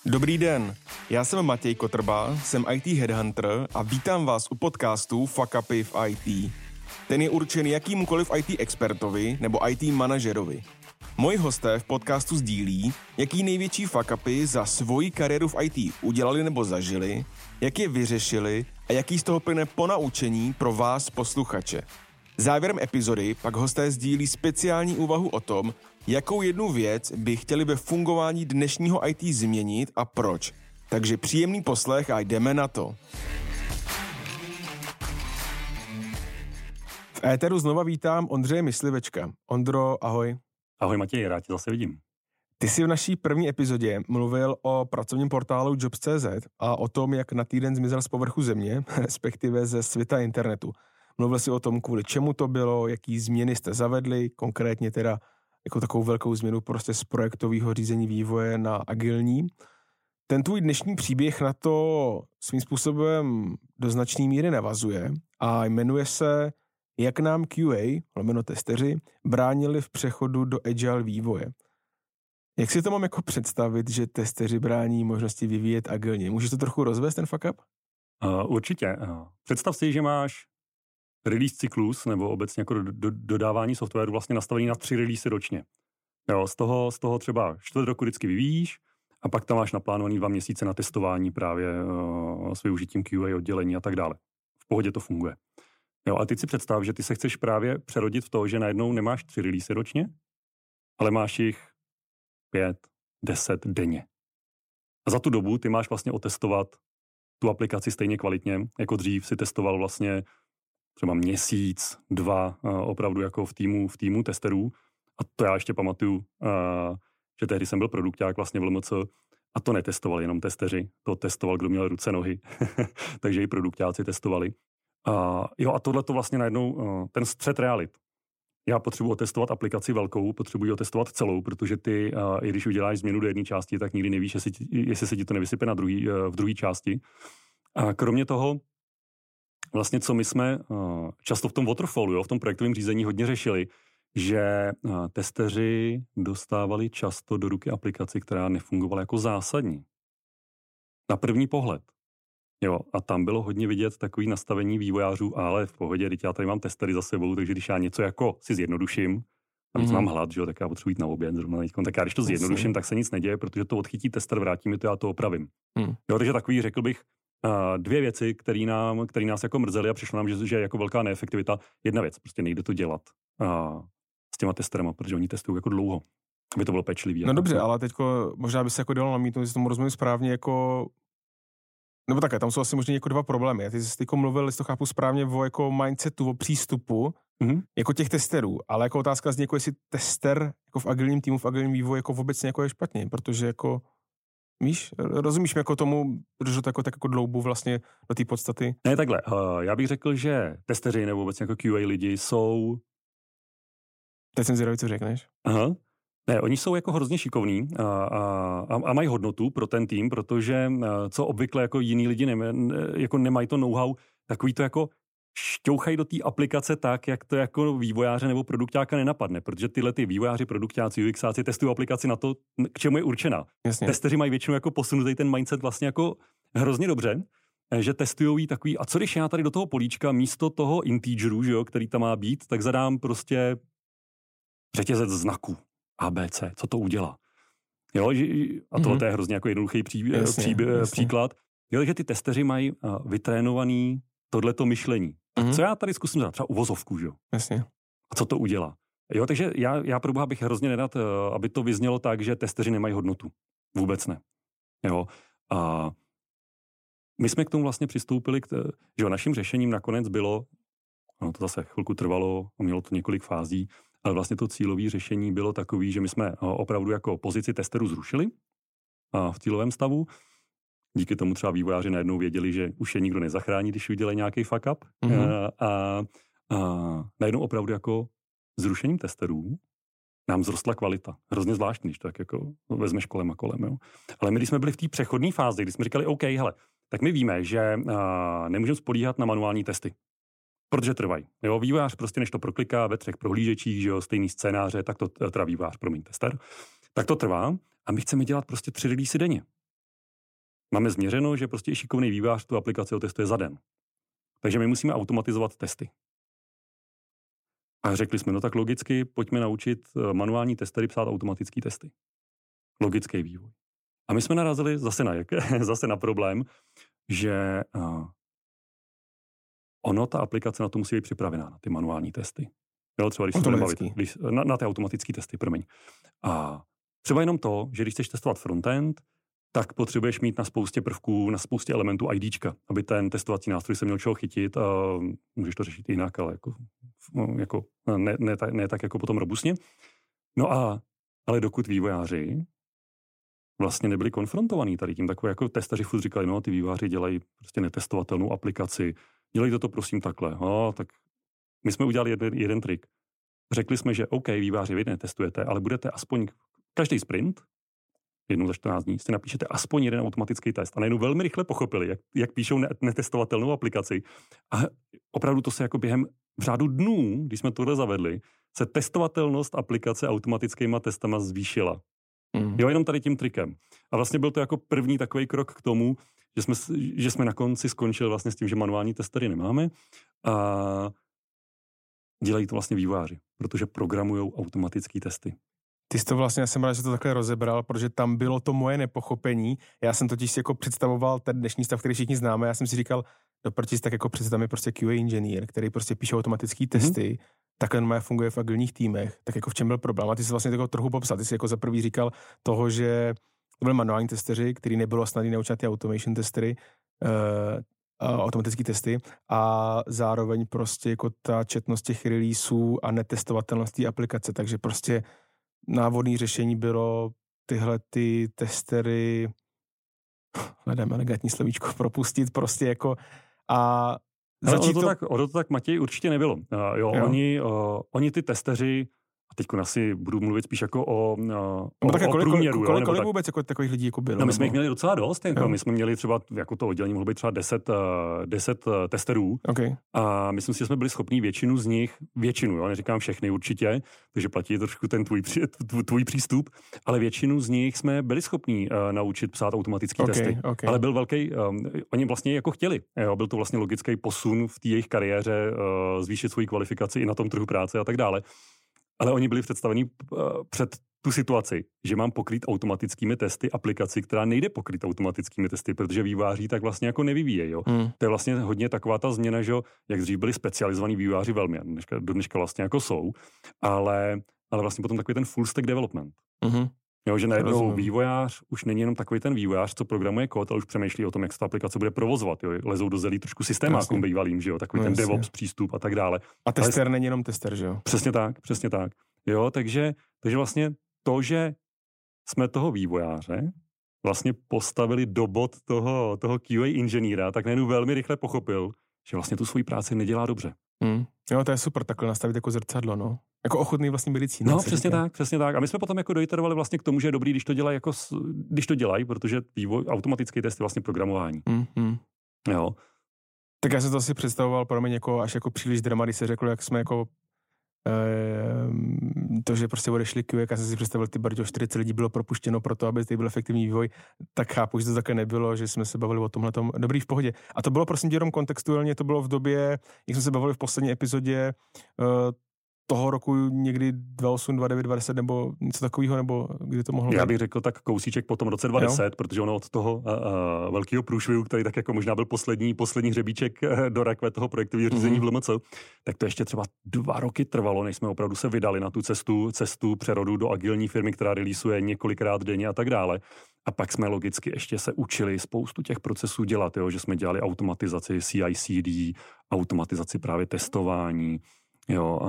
Dobrý den, já jsem Matěj Kotrba, jsem IT Headhunter a vítám vás u podcastu Fuck Upy v IT. Ten je určen jakýmukoliv IT expertovi nebo IT manažerovi. Moji hosté v podcastu sdílí, jaký největší fuck upy za svoji kariéru v IT udělali nebo zažili, jak je vyřešili a jaký z toho plyne ponaučení pro vás posluchače. Závěrem epizody pak hosté sdílí speciální úvahu o tom, jakou jednu věc by chtěli ve fungování dnešního IT změnit a proč. Takže příjemný poslech a jdeme na to. V éteru znova vítám Ondřeje Myslivečka. Ondro, ahoj. Ahoj Matěj, rád tě zase vidím. Ty jsi v naší první epizodě mluvil o pracovním portálu Jobs.cz a o tom, jak na týden zmizel z povrchu země, respektive ze světa internetu. Mluvil jsi o tom, kvůli čemu to bylo, jaký změny jste zavedli, konkrétně teda jako takovou velkou změnu prostě z projektového řízení vývoje na agilní. Ten tvůj dnešní příběh na to svým způsobem do značné míry navazuje a jmenuje se Jak nám QA, lomeno testeři, bránili v přechodu do agile vývoje. Jak si to mám jako představit, že testeři brání možnosti vyvíjet agilně? Můžeš to trochu rozvést, ten fuck up? Určitě. Představ si, že máš release cyklus nebo obecně jako dodávání softwaru vlastně nastavený na 3 release ročně. Jo, z toho třeba 4 roku vždycky vyvíjíš a pak tam máš naplánovaný 2 měsíce na testování právě s využitím QA oddělení a tak dále. V pohodě to funguje. Jo, a teď si představ, že ty se chceš právě přerodit v to, že najednou nemáš 3 release ročně, ale máš jich 5, 10 denně. A za tu dobu ty máš vlastně otestovat tu aplikaci stejně kvalitně, jako dřív si testoval vlastně třeba měsíc, 2 opravdu jako v týmu testerů. A to já ještě pamatuju, že tehdy jsem byl produkták vlastně v LMC a to netestovali jenom testeři, to testoval, kdo měl ruce, nohy, takže i produktáci testovali. A tohle to vlastně najednou, ten střet realit. Já potřebuji otestovat aplikaci velkou, potřebuji otestovat celou, protože ty, i když uděláš změnu do jedné části, tak nikdy nevíš, jestli se ti to nevysype v druhé části. A kromě toho, vlastně co my jsme často v tom waterfallu, v tom projektovém řízení hodně řešili, že testeři dostávali často do ruky aplikaci, která nefungovala jako zásadní. Na první pohled. Jo, a tam bylo hodně vidět takový nastavení vývojářů, ale v pohodě, teď já tady mám testery za sebou, takže když já něco jako si zjednoduším, a mám hlad, že jo, tak já potřebuji jít na oběd, zrovna teďkon, tak já když to zjednoduším, tak se nic neděje, protože to odchytí tester, vrátí mi to, já to opravím. Jo, takže takový, řekl bych, 2 věci, které nás jako mrzely a přišlo nám, že je jako velká neefektivita. Jedna věc, prostě nejde to dělat s těma testerama, protože oni testují jako dlouho, aby to bylo pečlivý. No dobře, ale teďko možná by se jako dalo namítnout, že tomu rozumím správně jako. Nebo také, tam jsou asi možná jako 2 problémy. Já ty jsi mluvil, jestli to chápu správně, o jako mindsetu, o přístupu, jako těch testerů, ale jako otázka zní, jako jestli tester jako v agilním týmu, v agilním vývoji jako obecně jako je špatně, protože jako, víš, rozumíš mi jako tomu, protože to jako tak jako dloubu vlastně do té podstaty? Ne, takhle, já bych řekl, že testeři nebo obecně jako QA lidi jsou. Teď jsem zvědavý, co řekneš. Aha. Ne, oni jsou jako hrozně šikovní a mají hodnotu pro ten tým, protože co obvykle jako jiní lidi jako nemají to know-how, takový to jako šťouchají do té aplikace tak, jak to jako vývojáře nebo produktáka nenapadne, protože tyhle ty vývojáři, produktáci, UXáci testují aplikaci na to, k čemu je určená. Jasně. Testeři mají většinou jako posunutý ten mindset vlastně jako hrozně dobře, že testujou takový, a co když já tady do toho políčka místo toho integeru, že jo, který tam má být, tak zadám prostě řetězec znaků. ABC, co to udělá. Jo, a tohle je hrozně jako jednoduchý příklad. Jo, takže ty testeři mají vytrénovaný tohleto myšlení. Tak co já tady zkusím dát? Třeba uvozovku, že jo? Jasně. A co to udělá? Jo, takže já pro boha bych hrozně nerad, aby to vyznělo tak, že testeři nemají hodnotu. Vůbec ne. Jo. A my jsme k tomu vlastně přistoupili, že naším řešením nakonec bylo, to zase chvilku trvalo, mělo to několik fází, ale vlastně to cílové řešení bylo takové, že my jsme opravdu jako pozici testerů zrušili v cílovém stavu. Díky tomu třeba vývojáři najednou věděli, že už je nikdo nezachrání, když udělají nějaký fuck up. A najednou opravdu jako zrušením testerů nám vzrostla kvalita. Hrozně zvláštní, když to tak jako vezmeš kolem a kolem. Jo. Ale my, když jsme byli v té přechodné fázi, kdy jsme říkali, OK, hele, tak my víme, že nemůžeme spolíhat na manuální testy. Protože trvají. Jo, vývojář prostě, než to prokliká ve 3 prohlížečích, že jo, stejný scénáře, tak to teda vývojář, tester, tak to trvá a my chceme dělat prostě 3 releasy denně. máme změřeno, že prostě i šikovný vývojář tu aplikaci otestuje za den. Takže my musíme automatizovat testy. A řekli jsme, no tak logicky, pojďme naučit manuální testery psát automatické testy. Logický vývoj. A my jsme narazili zase na problém, že ta aplikace na to musí být připravená, na ty manuální testy. Jo, třeba když se budeme bavit, na ty automatické testy, promiň. A třeba jenom to, že když chceš testovat frontend, tak potřebuješ mít na spoustě prvků, na spoustě elementů IDčka, aby ten testovací nástroj se měl čeho chytit. Můžeš to řešit jinak, ale ne tak jako potom robustně. No ale dokud vývojáři vlastně nebyli konfrontovaní tady tím, takové jako testaři furt říkali, no ty vývojáři dělají prostě netestovatelnou aplikaci, dělejte to prosím takhle. Tak my jsme udělali jeden trik. Řekli jsme, že OK, vývojáři, vy netestujete, ale budete aspoň každý sprint, jednou za 14 dní, si napíšete aspoň jeden automatický test. A najednou velmi rychle pochopili, jak píšou netestovatelnou aplikaci. A opravdu to se jako během v řádu dnů, když jsme tohle zavedli, se testovatelnost aplikace automatickýma testama zvýšila. Jo, jenom tady tím trikem. A vlastně byl to jako první takový krok k tomu, že jsme na konci skončili vlastně s tím, že manuální testery nemáme a dělají to vlastně vývojáři, protože programujou automatické testy. Ty jsi to vlastně, já jsem rád, že to takhle rozebral, protože tam bylo to moje nepochopení. Já jsem totiž si jako představoval ten dnešní stav, který všichni známe. Já jsem si říkal, doprtis tak jako představ mi prostě QA inženýr, který prostě píše automatické testy, takhle normálně funguje v agilních týmech, tak jako v čem byl problém? A ty jsi vlastně jako trochu popsal. Ty jsi jako za prvý říkal toho, že to byly manuální testeři, který nebylo snadný naučit ty automation testery, automatické testy a zároveň prostě jako ta četnost těch releaseů a netestovatelnost té aplikace, takže prostě návodné řešení bylo tyhle ty testery, hledám elegantní slovíčko, propustit prostě jako a začít ono to tak, Matěj, určitě nebylo. Oni ty testeři, a teď asi budu mluvit spíš jako o průměru. Kolik vůbec jako takových lidí jako bylo? No, my jsme jich měli docela dost. My jsme měli třeba, jako to oddělení mohlo být třeba 10 testerů. Okay. A myslím si, že jsme byli schopní většinu z nich, neříkám všechny určitě, takže platí trošku ten tvůj přístup, ale většinu z nich jsme byli schopní naučit psát automatické testy. Okay. Ale byl velký, oni vlastně jako chtěli. Byl to vlastně logický posun v té jejich kariéře, zvýšit svoji kvalifikaci i na tom trhu práce a tak dále. Ale oni byli představení před tu situaci, že mám pokrýt automatickými testy aplikaci, která nejde pokrýt automatickými testy, protože vývojáři tak vlastně jako nevyvíjejí. To je vlastně hodně taková ta změna, že jak dřív byli specializovaní vývojáři velmi, do dneška vlastně jako jsou, ale vlastně potom takový ten full stack development. Jo, že najednou vývojář už není jenom takový ten vývojář, co programuje kód, ale už přemýšlí o tom, jak se ta aplikace bude provozovat. Jo. Lezou do zelí trošku systémákům bývalým, že jo, takový ten DevOps přístup a tak dále. A tester není jenom tester, že jo? Přesně tak. Jo, takže vlastně to, že jsme toho vývojáře vlastně postavili do bod toho QA inženýra, tak najednou velmi rychle pochopil, že vlastně tu svoji práci nedělá dobře. Jo, to je super, takhle nastavit jako zrcadlo, no. Jako ochotný vlastní medicína. No, přesně tak. A my jsme potom jako doiterovali vlastně k tomu, že je dobrý, když to dělají, protože automatický test je vlastně programování. Jo. Tak já jsem to asi představoval pro mě jako až jako příliš drama, když se řeklo, jak jsme jako to, že prostě odešli QA, já jsem si představil, ty Barďo, 40 lidí bylo propuštěno pro to, aby tady byl efektivní vývoj, tak chápu, že to také nebylo, že jsme se bavili o tomhletom. Dobrý, v pohodě. A to bylo prosím tě jenom kontextuálně, to bylo v době, jak jsme se bavili v poslední epizodě toho roku někdy 28, 29, 20 nebo něco takového, nebo kdy to mohlo být? Já bych řekl tak kousíček po tom roce 2010, protože ono od toho velkého průšvihu, který tak jako možná byl poslední hřebíček do rakve toho projektového řízení v LMC, tak to ještě třeba 2 roky trvalo, než jsme opravdu se vydali na tu cestu přerodu do agilní firmy, která releaseuje několikrát denně a tak dále. A pak jsme logicky ještě se učili spoustu těch procesů dělat, jo, že jsme dělali automatizaci CI/CD, automatizaci právě testování, jo,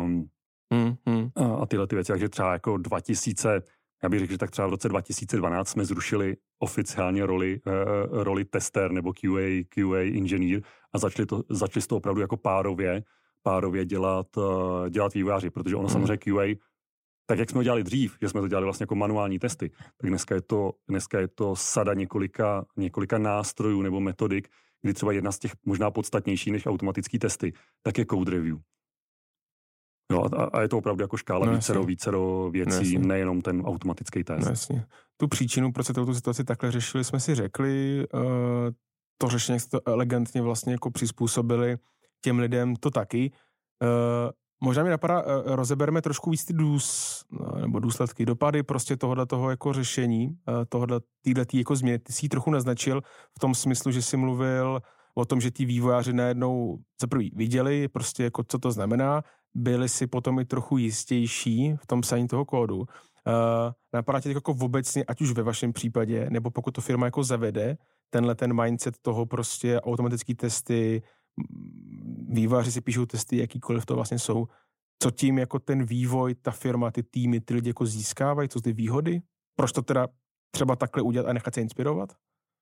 a tyhle ty věci, takže třeba jako 2000, já bych řekl, že tak třeba v roce 2012 jsme zrušili oficiálně roli tester nebo QA inženýr a začali to opravdu jako párově dělat vývojáři, protože ono samozřejmě QA, tak jak jsme to dělali dřív, že jsme to dělali vlastně jako manuální testy, tak dneska je to sada několika nástrojů nebo metodik, kdy třeba jedna z těch možná podstatnější než automatický testy, tak je code review. Jo, a je to opravdu jako škála vícero věcí, nejenom ten automatický test. No, jasně. Tu příčinu, proč se tu situaci takhle řešili, jsme si řekli, to řešení, jak se to elegantně vlastně jako přizpůsobili těm lidem, to taky. Možná mi napadá, rozebereme trošku víc ty důsledky, dopady prostě tohoto jako řešení, týhletý jako změny. Ty jsi ji trochu naznačil v tom smyslu, že jsi mluvil o tom, že ti vývojáři najednou za prvý viděli prostě jako co to znamená, byli si potom i trochu jistější v tom psaní toho kódu. Napadá tě jako obecně, ať už ve vašem případě, nebo pokud to firma jako zavede, ten mindset toho prostě automatický testy, vývojáři si píšou testy, jakýkoliv to vlastně jsou. Co tím jako ten vývoj, ta firma, ty týmy, ty lidi jako získávají, co ty výhody? Proč to teda třeba takhle udělat a nechat se inspirovat?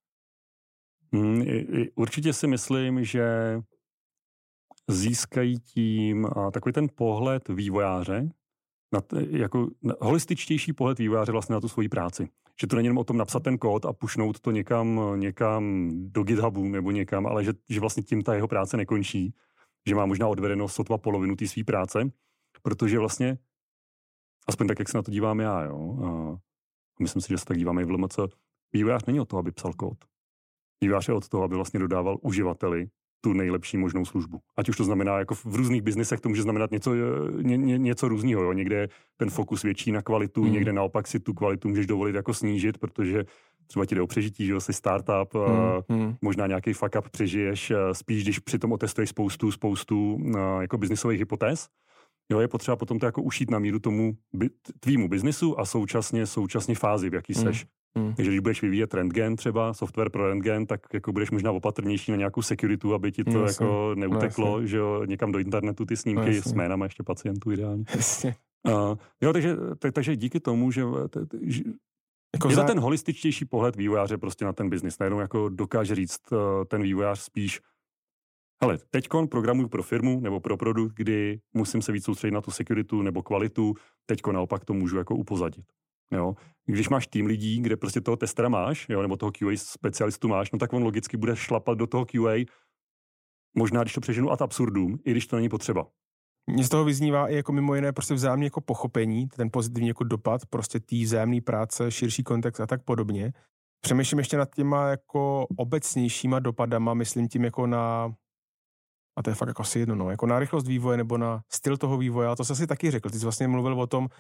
Určitě si myslím, že získají tím takový ten pohled vývojáře, jako holističtější pohled vývojáře vlastně na tu svoji práci. Že to není jenom o tom napsat ten kód a pušnout to někam do GitHubu nebo někam, ale že vlastně tím ta jeho práce nekončí, že má možná odvedeno sotva polovinu té své práce, protože vlastně, aspoň tak, jak se na to dívám já, jo, a myslím si, že se tak díváme i v LMC, vývojář není od toho, aby psal kód. Vývojář je od toho, aby vlastně dodával uživateli tu nejlepší možnou službu. Ať už to znamená, jako v různých biznesech to může znamenat něco různého. Jo? Někde ten fokus větší na kvalitu, někde naopak si tu kvalitu můžeš dovolit jako snížit, protože třeba ti jde o přežití, že jsi startup, možná nějaký fuck up přežiješ, spíš když přitom otestuješ spoustu jako biznisových hypotéz. Jo, je potřeba potom to jako ušít na míru tomu tvýmu biznisu a současně fázi, v jaký seš. Takže když budeš vyvíjet rentgen třeba, software pro rentgen, tak jako budeš možná opatrnější na nějakou security, aby ti to jako neuteklo, že jo, někam do internetu ty snímky s jménama ještě pacientů ideálně. Jo, takže díky tomu, že jako je to ten holističtější pohled vývojáře prostě na ten biznis. Najednou jako dokáže říct ten vývojář spíš, hele, teďkon programuju pro firmu nebo pro produkt, kdy musím se víc soustředit na tu security nebo kvalitu, teďko naopak to můžu jako upozadit. Jo. Když máš tým lidí, kde prostě toho testera máš, jo, nebo toho QA specialistu máš, no tak on logicky bude šlapat do toho QA, možná když to přeženu ad absurdum, i když to není potřeba. Mně z toho vyznívá i jako mimo jiné prostě vzájemné jako pochopení, ten pozitivní jako dopad, prostě tý vzájemný práce, širší kontext a tak podobně. Přemýšlím ještě nad těma jako obecnějšíma dopadama, myslím tím jako na, a to je fakt jako asi jedno, no, jako na rychlost vývoje nebo na styl toho vývoje, a to jsi asi taky řekl. Ty jsi vlastně mluvil o tom,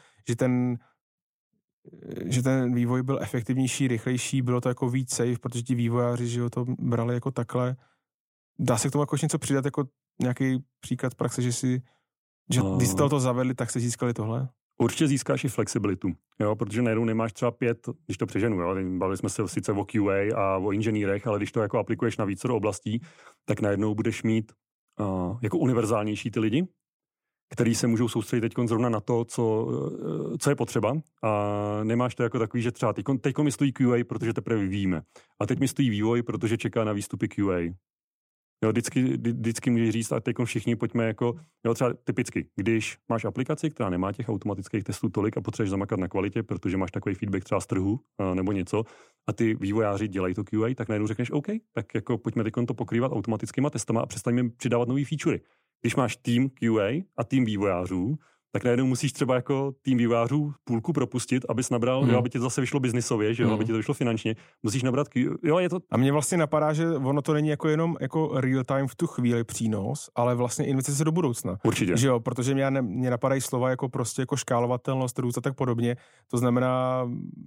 že ten vývoj byl efektivnější, rychlejší, bylo to jako víc safe, protože ti vývojáři, že jo, to brali jako takhle. Dá se k tomu jako něco přidat, jako nějaký příklad praxe, že když jste to zavedli, tak se získali tohle? Určitě získáš i flexibilitu, jo, protože najednou nemáš třeba 5, když to přeženu, jo, bavili jsme se sice o QA a o inženýrech, ale když to jako aplikuješ na více oblastí, tak najednou budeš mít jako univerzálnější ty lidi, který se můžou soustředit teď zrovna na to, co je potřeba, a nemáš to jako takový, že třeba teď mi stojí QA, protože teprve vyvíjíme, a teď mi stojí vývoj, protože čeká na výstupy QA. Jo, vždycky můžeš říct, a teď všichni pojďme jako, jo, třeba typicky, když máš aplikaci, která nemá těch automatických testů tolik a potřebuješ zamakat na kvalitě, protože máš takový feedback třeba z trhu nebo něco, a ty vývojáři dělají to QA, tak najednou řekneš OK, tak jako pojďme teď to pokrývat automatickýma testama a přestaňme přidávat nový featurey. Když máš tým QA a tým vývojářů, tak najednou musíš třeba jako tým vývojářů půlku propustit, abys nabral, jo, aby ti to zase vyšlo biznisově, že jo, aby ti to vyšlo finančně. Musíš nabrat, jo, je to. A mně vlastně napadá, že ono to není jako jenom jako real time v tu chvíli přínos, ale vlastně investice do budoucna. Určitě. Že jo, protože mě napadají slova jako prostě jako škálovatelnost, růst a tak podobně. To znamená,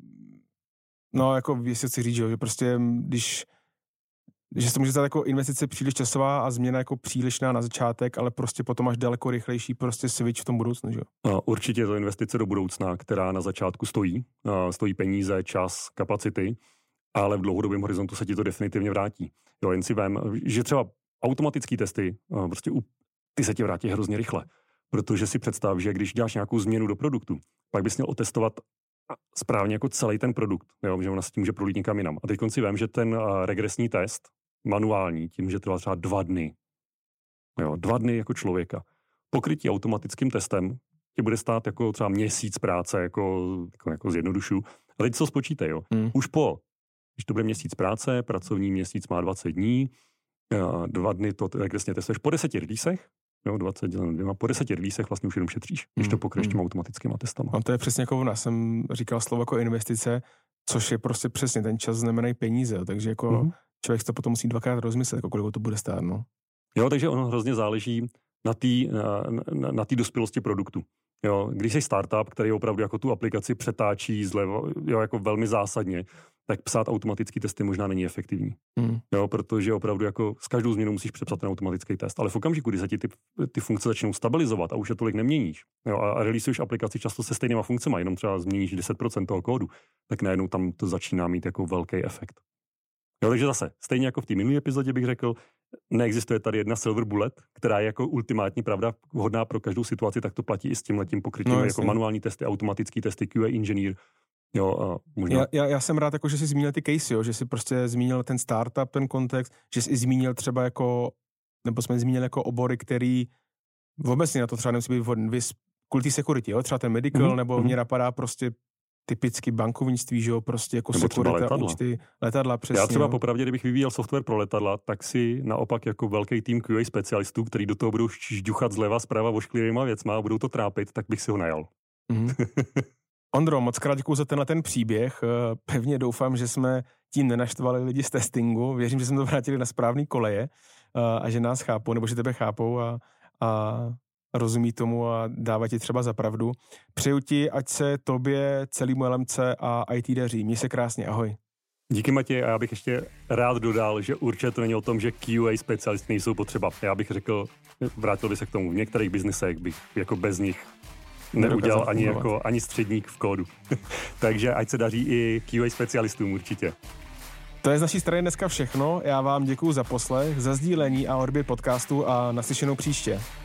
no jako jestli chci říct, že prostě že se může stát jako investice příliš časová a změna jako přílišná na začátek, ale prostě potom až daleko rychlejší prostě switch v tom budoucnu, že? Určitě je to investice do budoucna, která na začátku stojí peníze, čas, kapacity, ale v dlouhodobém horizontu se ti to definitivně vrátí. Jo, jen si vem, že třeba automatické testy, prostě ty se ti vrátí hrozně rychle, protože si představ, že když děláš nějakou změnu do produktu, pak bys měl otestovat správně jako celý ten produkt, jo, že ona se tím může prolít někam jinam. A teď si vem, že ten regresní test, manuální, tím, že trvá třeba 2 dny. Jo, 2 dny jako člověka. Pokrytí automatickým testem tě bude stát jako třeba měsíc práce, jako zjednodušu. A teď co spočítej, jo. Už když to bude měsíc práce, pracovní měsíc má 20 dní, 2 dny to regresně testuješ po 10 releasech, Jo, 20 děleno 2. Po 10 releasech vlastně už jenom šetříš, když to pokryješ těma automatickými testama. A to je přesně jako u nás. Jsem říkal slovo jako investice, což je prostě přesně ten čas znamenají peníze, takže jako člověk to potom musí dvakrát rozmyslet, jako kolik to bude stát, no. Jo, takže ono hrozně záleží na té dospělosti produktu. Jo, když jsi startup, který opravdu jako tu aplikaci přetáčí zleva, jo, jako velmi zásadně, tak psát automatický testy možná není efektivní. Jo, protože opravdu jako s každou změnou musíš přepsat ten automatický test. Ale v okamžiku, kdy se ti ty funkce začnou stabilizovat a už je tolik neměníš, jo, a releaseuješ aplikaci často se stejnýma funkcemi, jenom třeba změníš 10% toho kódu, tak najednou tam to začíná mít jako velký efekt. Jo, takže zase, stejně jako v té minulé epizodě bych řekl, neexistuje tady jedna silver bullet, která je jako ultimátní pravda, vhodná pro každou situaci, tak to platí i s tímhletím pokrytím, jako manuální testy, automatický testy, QA inženýr. Jo, a možná... já jsem rád, jako, že jsi zmínil ty case, jo, že jsi prostě zmínil ten startup, ten kontext, že jsi zmínil třeba jako, nebo jsme zmínili jako obory, který obecně na to třeba nemusí být vhodný, kvůli té security, jo, třeba ten medical, nebo mě napadá prostě typicky bankovnictví, že jo, prostě jako security, účty, letadla, přesně. Já třeba popravdě, kdybych vyvíjel software pro letadla, tak si naopak jako velký tým QA specialistů, který do toho budou žďuchat zleva, zprava ošklivýma věcma a budou to trápit, tak bych si ho najal. Ondro, moc krát děkuju za ten příběh. Pevně doufám, že jsme tím nenaštvali lidi z testingu. Věřím, že jsme to vrátili na správný koleje a že nás chápou, nebo že tebe chápou a rozumí tomu a dává ti třeba za pravdu. Přeju ti, ať se tobě, celému LMC a IT daří. Měj se krásně, ahoj. Díky, Matěj, a já bych ještě rád dodal, že určitě to není o tom, že QA specialisty nejsou potřeba. Já bych řekl, vrátil bych se k tomu, v některých biznesech bych jako bez nich neudělal ani středník v kódu. Takže ať se daří i QA specialistům určitě. To je z naší strany dneska všechno. Já vám děkuju za poslech, za sdílení a odběr podcastu a naslyšenou příště.